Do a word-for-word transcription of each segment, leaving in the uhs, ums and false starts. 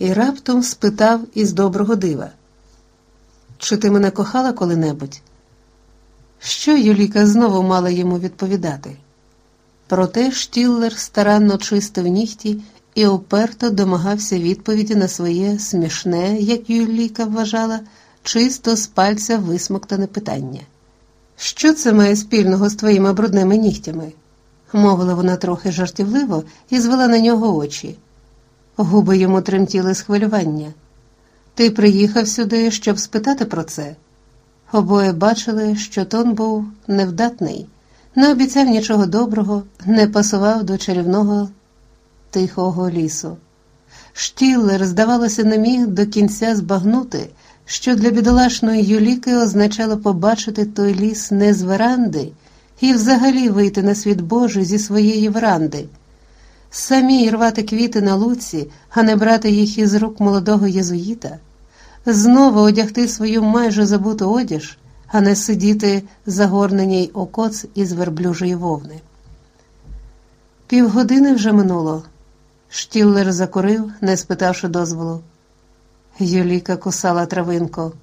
і раптом спитав із доброго дива: «Чи ти мене кохала коли-небудь?» Що Юліка знову мала йому відповідати? Проте Штіллер старанно чистив нігті і уперто домагався відповіді на своє смішне, як Юліка вважала, чисто з пальця висмоктане питання. «Що це має спільного з твоїми брудними нігтями?» – мовила вона трохи жартівливо і звела на нього очі. Губи йому тремтіли з хвилювання. «Ти приїхав сюди, щоб спитати про це?» Обоє бачили, що тон був невдатний, не обіцяв нічого доброго, не пасував до чарівного тихого лісу. Штіллер, здавалося, не міг до кінця збагнути, що для бідолашної Юліки означало побачити той ліс не з веранди і взагалі вийти на світ Божий зі своєї веранди. Самі рвати квіти на луці, а не брати їх із рук молодого єзуїта. Знову одягти свою майже забуту одіж, а не сидіти загорненій окоц із верблюжої вовни. Півгодини вже минуло. Штіллер закурив, не спитавши дозволу. Юліка кусала травинку.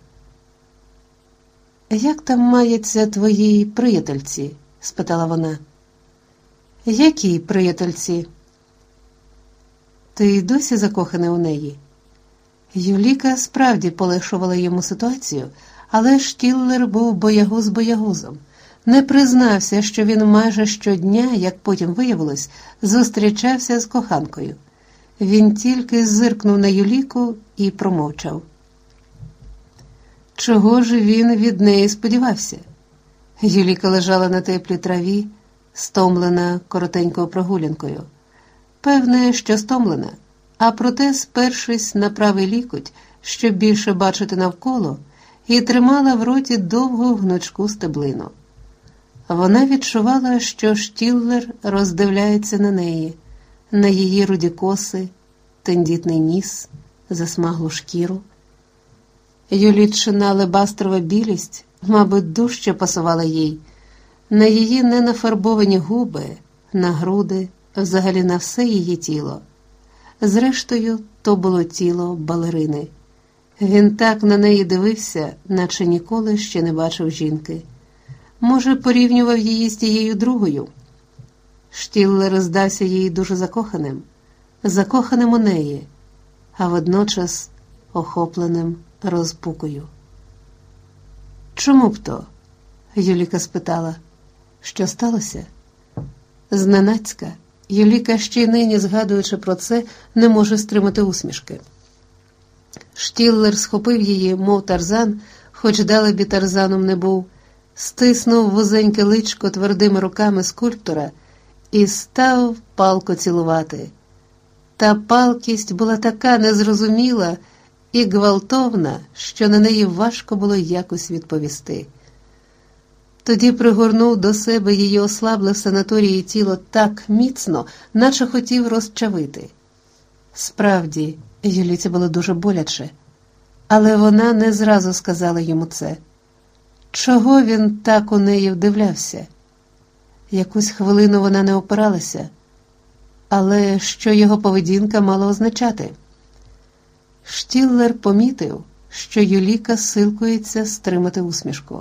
«Як там мається твоїй приятельці?» – спитала вона. «Якій приятельці?» «Ти досі закоханий у неї?» Юліка справді полегшувала йому ситуацію, але Штіллер був боягуз боягузом. Не признався, що він майже щодня, як потім виявилось, зустрічався з коханкою. Він тільки зиркнув на Юліку і промовчав. Чого ж він від неї сподівався? Юліка лежала на теплій траві, стомлена коротенькою прогулянкою. Певне, що стомлена, а проте, спершись на правий лікоть, щоб більше бачити навколо, і тримала в роті довгу гнучку стеблину. Вона відчувала, що Штіллер роздивляється на неї, на її руді коси, тендітний ніс, засмаглу шкіру. Юлічина алебастрова білість, мабуть, дужче пасувала їй, на її ненафарбовані губи, на груди, взагалі на все її тіло. Зрештою, то було тіло балерини. Він так на неї дивився, наче ніколи ще не бачив жінки. Може, порівнював її з тією другою? Штіллер здався їй дуже закоханим, закоханим у неї, а водночас охопленим розпукою. «Чому б то?» – Юліка спитала. «Що сталося?» Зненацька Юліка, ще й нині, згадуючи про це, не може стримати усмішки. Штіллер схопив її, мов Тарзан, хоч далебі Тарзаном не був, стиснув вузеньке личко твердими руками скульптора і став палко цілувати. Та палкість була така незрозуміла і гвалтовна, що на неї важко було якось відповісти. Тоді пригорнув до себе її ослабле в санаторії тіло так міцно, наче хотів розчавити. Справді, Юліці було дуже боляче, але вона не зразу сказала йому це. Чого він так у неї вдивлявся? Якусь хвилину вона не опиралася, але що його поведінка мала означати? Штіллер помітив, що Юліка силкується стримати усмішку.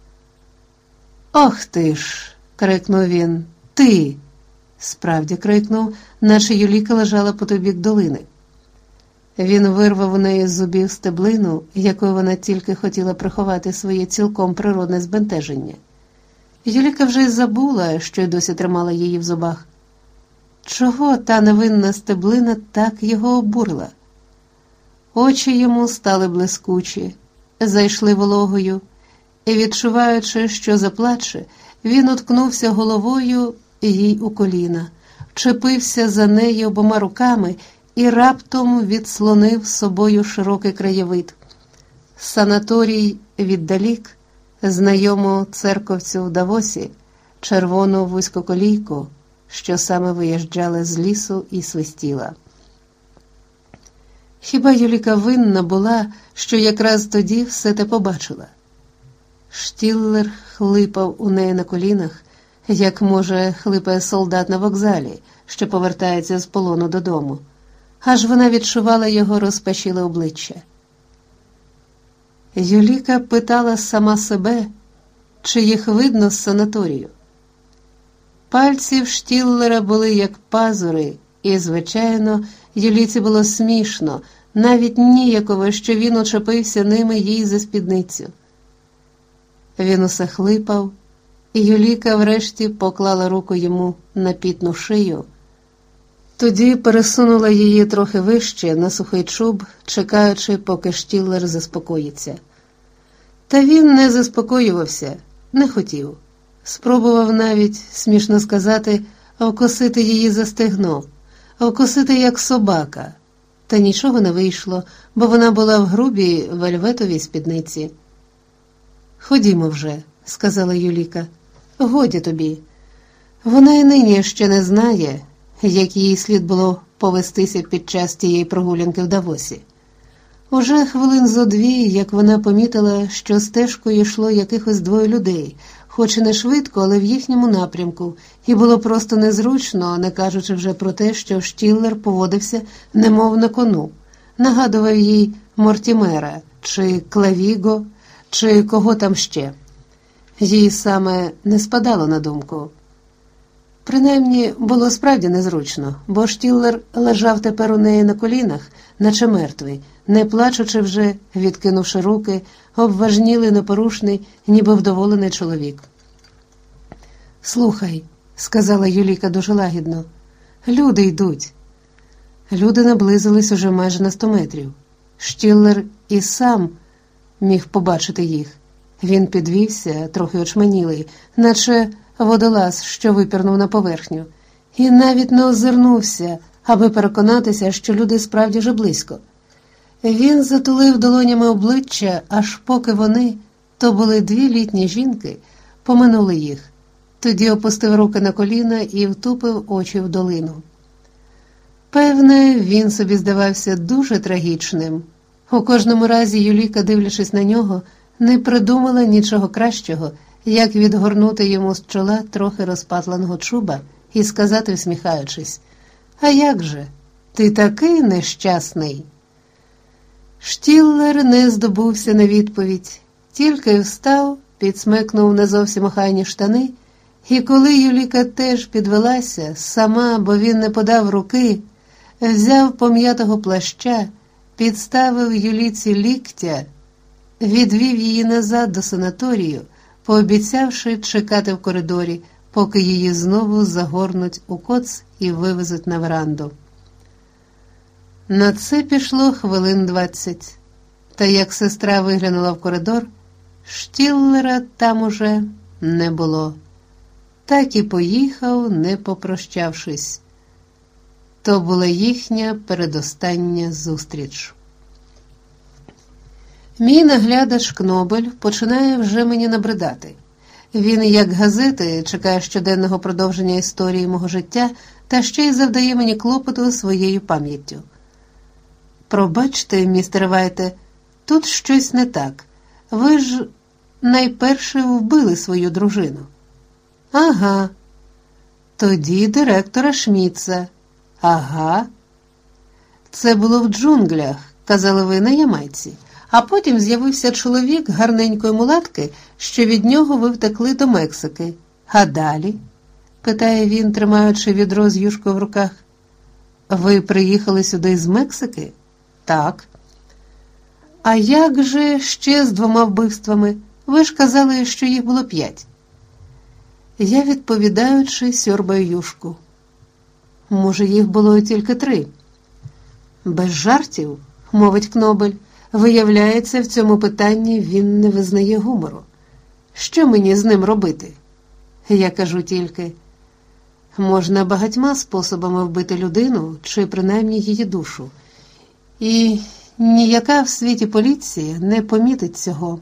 «Ох ти ж!» – крикнув він. «Ти!» – справді крикнув, наче Юліка лежала по той бік долини. Він вирвав у неї з зубів стеблину, якою вона тільки хотіла приховати своє цілком природне збентеження. Юліка вже й забула, що й досі тримала її в зубах. Чого та невинна стеблина так його обурила? Очі йому стали блискучі, зайшли вологою, і, відчуваючи, що заплаче, він уткнувся головою їй у коліна, вчепився за неї обома руками і раптом відслонив собою широкий краєвид. Санаторій віддалік, знайому церковцю в Давосі, червону вузькоколійку, що саме виїжджала з лісу і свистіла. Хіба Юліка винна була, що якраз тоді все те побачила? Штіллер хлипав у неї на колінах, як, може, хлипає солдат на вокзалі, що повертається з полону додому. аж вона відчувала його розпашіле обличчя. Юліка питала сама себе, чи їх видно з санаторію. Пальці в Штіллера були як пазури, і, звичайно, Юліці було смішно, навіть ніяково, що він учепився ними їй за спідницю. Він усе хлипав, і Юліка врешті поклала руку йому на пітну шию. Тоді пересунула її трохи вище на сухий чуб, чекаючи, поки Штіллер заспокоїться. Та він не заспокоювався, не хотів. Спробував навіть, смішно сказати, вкусити її за стегно, вкусити як собака. Та нічого не вийшло, бо вона була в грубій вельветовій спідниці. «Ходімо вже», – сказала Юліка. «Годі тобі. Вона й нині ще не знає, як їй слід було повестися під час тієї прогулянки в Давосі. Уже хвилин зо дві, як вона помітила, що стежкою йшло якихось двоє людей, хоч і не швидко, але в їхньому напрямку, і було просто незручно, не кажучи вже про те, що Штіллер поводився немов на кону, нагадував їй Мортімера, чи Клавіго, чи кого там ще. Їй саме не спадало на думку. Принаймні, було справді незручно, бо Штіллер лежав тепер у неї на колінах, наче мертвий, не плачучи вже, відкинувши руки, обважнілий, непорушний, ніби вдоволений чоловік. «Слухай», – сказала Юліка дуже лагідно, – «люди йдуть». Люди наблизились уже майже на сто метрів. Штіллер і сам міг побачити їх. Він підвівся, трохи очманілий, наче водолаз, що випірнув на поверхню, і навіть не озирнувся, аби переконатися, що люди справді вже близько. Він затулив долонями обличчя, аж поки вони, то були дві літні жінки, поминули їх. Тоді опустив руки на коліна і втупив очі в долину. Певне, він собі здавався дуже трагічним. У кожному разі Юліка, дивлячись на нього, не придумала нічого кращого, як відгорнути йому з чола трохи розпатленого чуба і сказати, всміхаючись: «А як же? Ти такий нещасний!» Штіллер не здобувся на відповідь, тільки встав, підсмикнув не зовсім охайні штани, і коли Юліка теж підвелася, сама, бо він не подав руки, взяв пом'ятого плаща, підставив Юліці ліктя, відвів її назад до санаторію, пообіцявши чекати в коридорі, поки її знову загорнуть у коц і вивезуть на веранду. На це пішло хвилин двадцять. Та як сестра виглянула в коридор, Штіллера там уже не було. Так і поїхав, не попрощавшись. То була їхня передостання зустріч. Мій наглядач Кнобель починає вже мені набридати. Він, як газети, чекає щоденного продовження історії мого життя та ще й завдає мені клопоту своєю пам'яттю. «Пробачте, містер Вайте, тут щось не так. Ви ж найперше вбили свою дружину». «Ага». «Тоді директора Шмітца». «Ага». «Це було в джунглях», – казали ви, на Ямайці. А потім з'явився чоловік гарненької мулатки, що від нього ви втекли до Мексики. А далі?» – питає він, тримаючи відро з юшкою в руках. «Ви приїхали сюди з Мексики?» «Так». «А як же ще з двома вбивствами? Ви ж казали, що їх було п'ять». Я, відповідаючи, сьорбаю юшку. «Може, їх було тільки три?» «Без жартів», – мовить Кнобель. Виявляється, в цьому питанні він не визнає гумору. Що мені з ним робити? Я кажу тільки: можна багатьма способами вбити людину, чи принаймні її душу. І ніяка в світі поліція не помітить цього.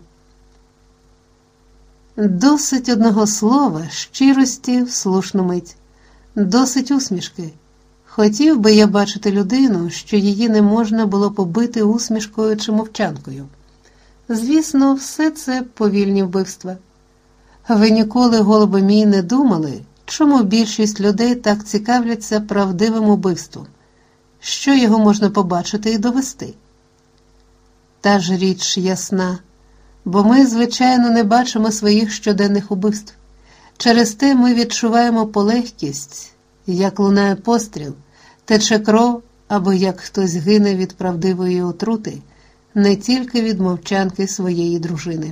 Досить одного слова, щирості в слушну мить. Досить усмішки. Хотів би я бачити людину, що її не можна було побити усмішкою чи мовчанкою. Звісно, все це повільні вбивства. Ви ніколи, голубе мій, не думали, чому більшість людей так цікавляться правдивим убивством? що його можна побачити і довести. Та ж річ ясна, бо ми, звичайно, не бачимо своїх щоденних убивств. Через те ми відчуваємо полегкість, як лунає постріл, тече кров, або як хтось гине від правдивої отрути, не тільки від мовчанки своєї дружини.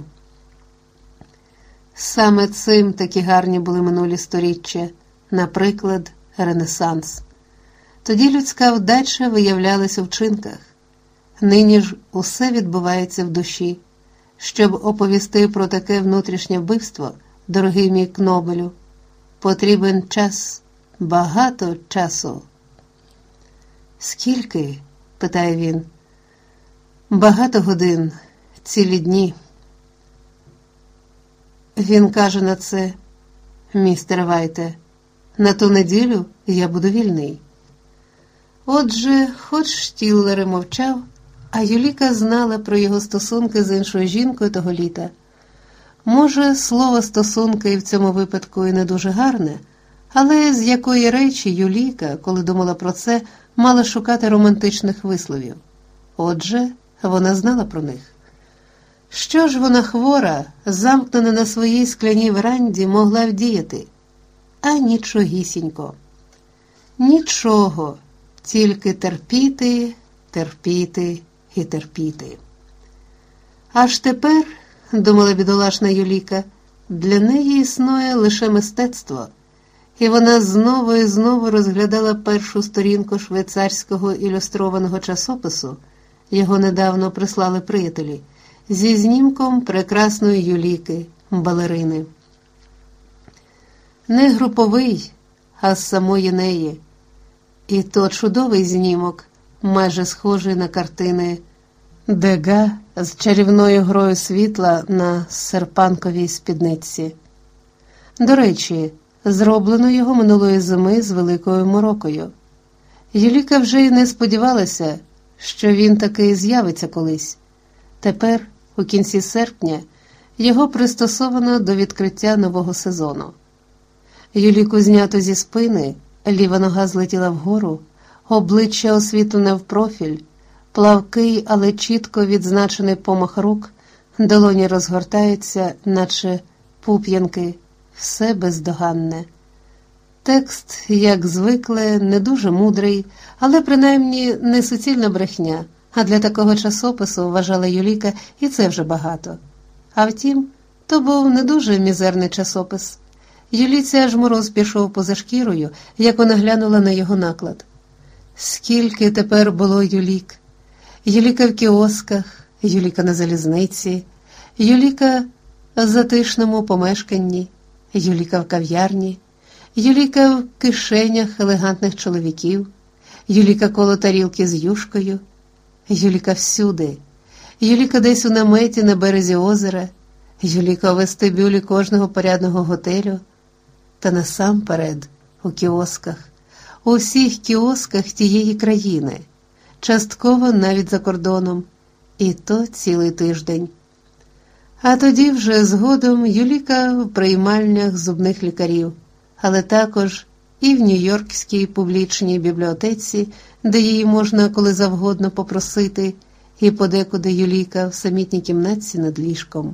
Саме цим такі гарні були минулі сторіччя, наприклад, Ренесанс. Тоді людська вдача виявлялася в вчинках. Нині ж усе відбувається в душі. Щоб оповісти про таке внутрішнє вбивство, дорогий мій Кнобелю, потрібен час, багато часу. «Скільки?» – питає він. «Багато годин, цілі дні». Він каже на це: «Містер Вайте, на ту неділю я буду вільний». Отже, хоч Штіллер і мовчав, а Юліка знала про його стосунки з іншою жінкою того літа. Може, слово «стосунки» і в цьому випадку і не дуже гарне, але з якої речі Юліка, коли думала про це, мала шукати романтичних висловів. Отже, вона знала про них. Що ж вона хвора, замкнена на своїй скляній веранді, могла вдіяти? А нічогісінько. Нічого, тільки терпіти, терпіти і терпіти. Аж тепер, думала бідолашна Юліка, для неї існує лише мистецтво, і вона знову і знову розглядала першу сторінку швейцарського ілюстрованого часопису, його недавно прислали приятелі, зі знімком прекрасної Юліки, балерини. Не груповий, а з самої неї. І то чудовий знімок, майже схожий на картини Дега з чарівною грою світла на серпанковій спідниці. До речі, зроблено його минулої зими з великою морокою. Юліка вже й не сподівалася, що він таки з'явиться колись. Тепер, у кінці серпня, його пристосовано до відкриття нового сезону. Юліку знято зі спини, ліва нога злетіла вгору, обличчя освітлене впрофіль, плавкий, але чітко відзначений помах рук, долоні розгортаються, наче пуп'янки, все бездоганне. Текст, як звикле, не дуже мудрий, але принаймні не суцільна брехня, а для такого часопису, вважала Юліка, і це вже багато. А втім, то був не дуже мізерний часопис. Юліці аж мороз пішов поза шкірою, як вона глянула на його наклад. Скільки тепер було Юлік? Юліка в кіосках, Юліка на залізниці, Юліка в затишному помешканні, Юліка в кав'ярні, Юліка в кишенях елегантних чоловіків, Юліка коло тарілки з юшкою, Юліка всюди, Юліка десь у наметі на березі озера, Юліка у вестибюлі кожного порядного готелю, та насамперед у кіосках, у всіх кіосках тієї країни, частково навіть за кордоном, і то цілий тиждень. А тоді вже згодом Юліка в приймальнях зубних лікарів, але також і в Нью-Йоркській публічній бібліотеці, де її можна коли завгодно попросити, і подекуди Юліка в самітній кімнатці над ліжком.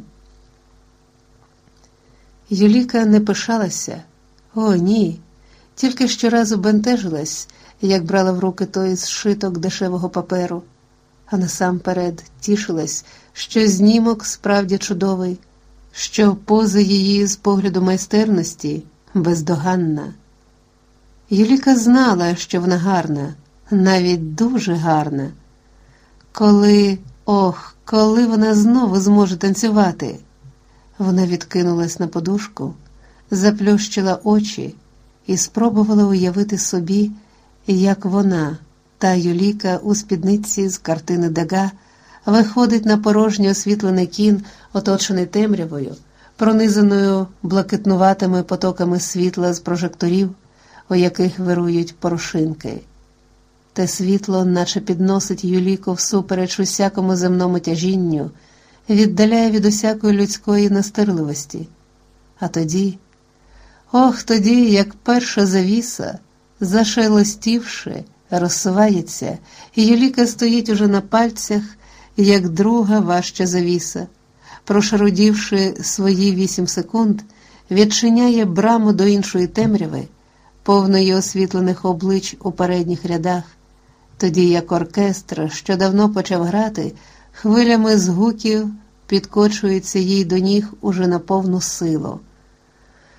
Юліка не пишалася. О, ні. Тільки щоразу бентежилась, як брала в руки той зшиток дешевого паперу. А насамперед тішилась, що знімок справді чудовий, що поза її з погляду майстерності бездоганна. Юліка знала, що вона гарна, навіть дуже гарна. Коли, ох, коли вона знову зможе танцювати? Вона відкинулась на подушку, заплющила очі і спробувала уявити собі, як вона, та Юліка у спідниці з картини Дега, виходить на порожньо освітлений кін, оточений темрявою, пронизаною блакитнуватими потоками світла з прожекторів, у яких вирують порошинки. Те світло наче підносить Юліку всупереч усякому земному тяжінню, віддаляє від усякої людської настирливості. А тоді, ох, тоді, як перша завіса, зашелестівши, розсувається, і Юліка стоїть уже на пальцях, як друга важча завіса. Прошарудівши свої вісім секунд, відчиняє браму до іншої темряви, повної освітлених облич у передніх рядах, тоді як оркестр, що давно почав грати, хвилями згуків підкочується їй до ніг уже на повну силу.